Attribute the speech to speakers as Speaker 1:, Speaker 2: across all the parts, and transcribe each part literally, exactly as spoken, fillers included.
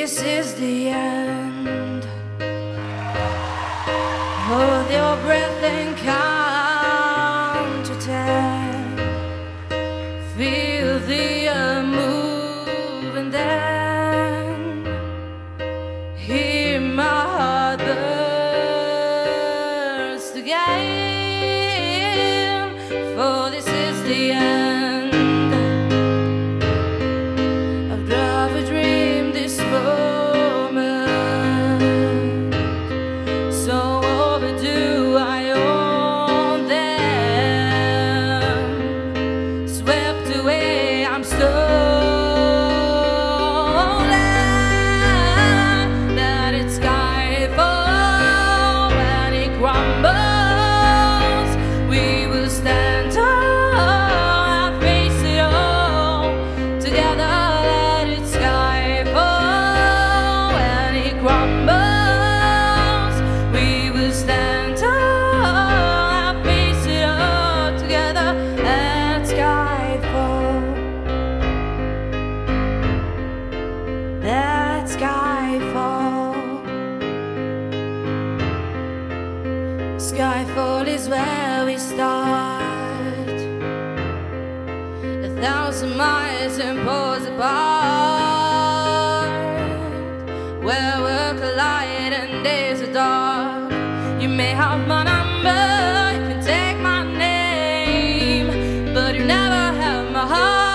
Speaker 1: This is the end. Hold your breath and count to ten. Feel the earth move and then hear my heart burst again. For this is the end. I've never dreamed this moment, so overdue I own them. Swept away, I'm stolen. Let it skyfall when it crumbles. We will stand tall and face it all together. Let it skyfall when it crumbles. We will stand tall and face it all together. Let skyfall. Let skyfall. Skyfall is where we start, a thousand miles and poles apart, where we'll collide and days are dark. You may have my number, you can take my name, but you never have my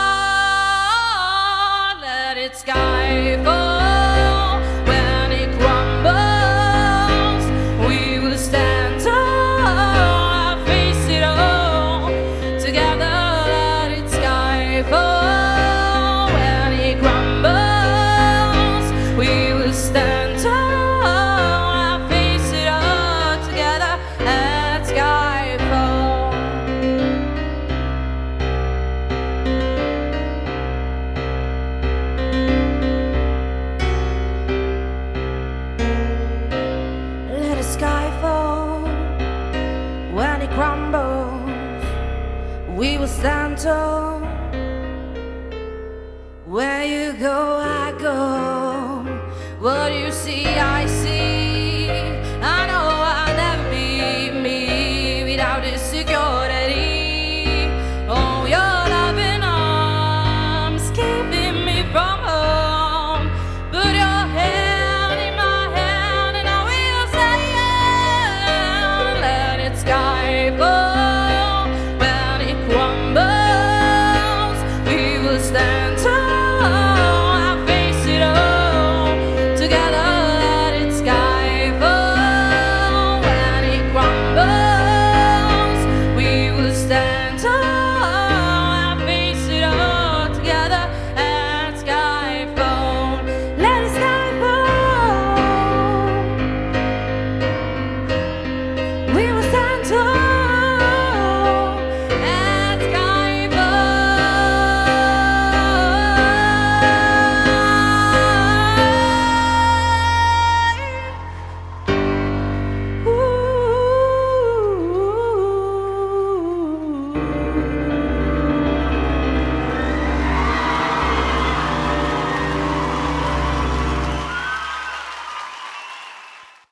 Speaker 1: heart. Let it skyfall when it crumbles. We will stand tall and face it all together. Let it skyfall when it crumbles. We will stand tall and face it all together. Let skyfall. Let the sky fall when it crumbles. We will stand tall. Where you go, I go. What you see, I